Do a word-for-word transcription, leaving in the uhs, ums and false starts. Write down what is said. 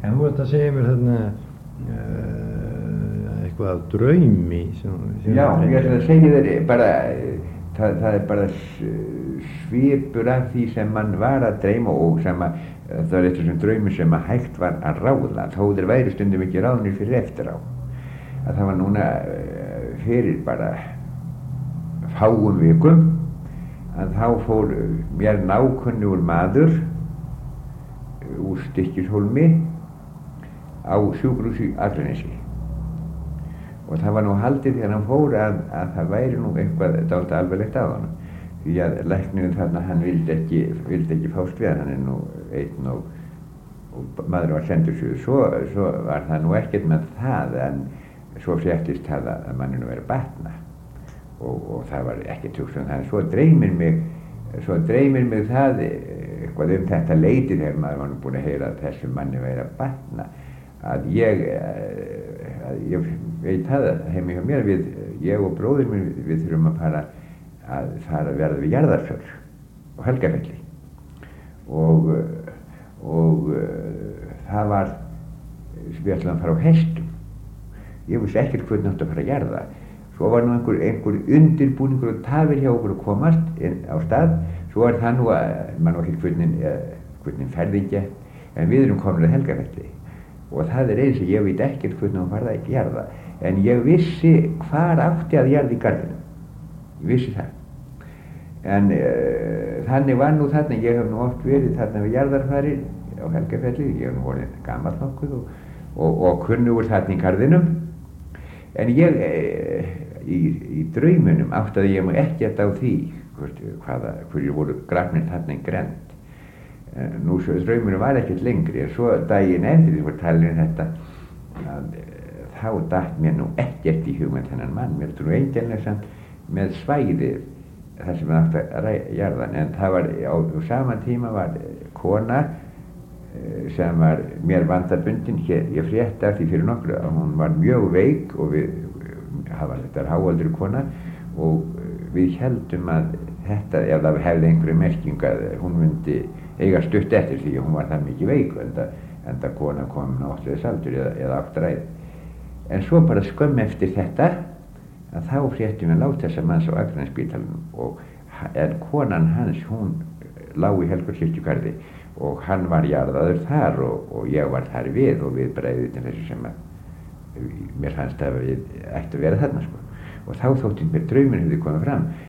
En þú ert að segja mér þarna uh, eitthvað af draumi sem, sem Já, ég ætla að segja þér bara, það, það er bara svipur af því sem mann var að dreyma og sem að, það var eitthvað sem draumi sem að hægt var að ráða, þó þeir væri stundum ekki ráðnir fyrir eftir á. Að það var núna fyrir bara fáum vikum að þá fór mér nákunnugur maður úr Stykkishólmi á sjúkrahúsi Akranesi og það var nú haldið þegar hann fór að, að það væri nú eitthvað dálítið alvarlegt á honum því að læknirinn þarna hann vildi ekki, vildi ekki fást við hann er nú einn og, og maður var sendur sér svo, svo var það nú ekkert með það en svo fréttist það að manninu verið batna og, og það var ekkert hugsun það en svo dreymir mig svo dreymir mig það eitthvað um þetta leiti þegar maður var nú búin að heyra að þessum manni verið að batna að ég, að ég veit það að heim hjá mér við, ég og bróðir minn við þurfum að fara að fara að verða við Jarðarför og Helgafelli og, og það var við ætlum að fara á hestum ég vissi ekkert hvernig átti að fara að jarða svo var nú einhver, einhver undirbúningur og tafir hjá okkur að komast inn á stað svo var það nú að mann var ekki hvernig, hvernig ferðin gekk en við erum komin að Helgafelli og það er eins og ég veit ekkert hvernig hún farið að jarða en ég vissi hvar átti að jarða í garðinu ég vissi það en uh, þannig var nú þarna ég hef nú oft verið þarna við jarðarfari á Helgafelli ég hef nú vorið gamall nokkuð og, og, og kunnugur þarna í garðinum en ég uh, í, í draumunum áttaði ég mig ekkert á því hvaða, hverju voru grafnir þarna í grennd nú svo draumunum var ekkert lengri en svo daginn eftir því voru talið um þetta að þá datt mér nú ekkert í hugmynd þennan mann mér trú eiginlega samt með svæði þar sem það átti að jarða hann en það var á, á sama tíma var kona sem var mér vandabundin hér, ég frétti af því fyrir nokkru að hún var mjög veik og við, það var þetta háaldri kona og við heldum að þetta, ef það hefði einhverju merking að hún myndi eiga stutt eftir því að hún var það mikið veik enda, enda kona kom náttúrulega saldur eða, eða áttræð en svo bara skömm eftir þetta að þá fréttum við láta þessa manns á Akranesspítalanum og en konan hans hún lá í Helgakirkjugarði og hann var jarðaður þar og, og ég var þar við og við breiðum til þessu sem að mér fannst að við ættu að vera þarna sko og þá þótti mér draumurinn hefði komið fram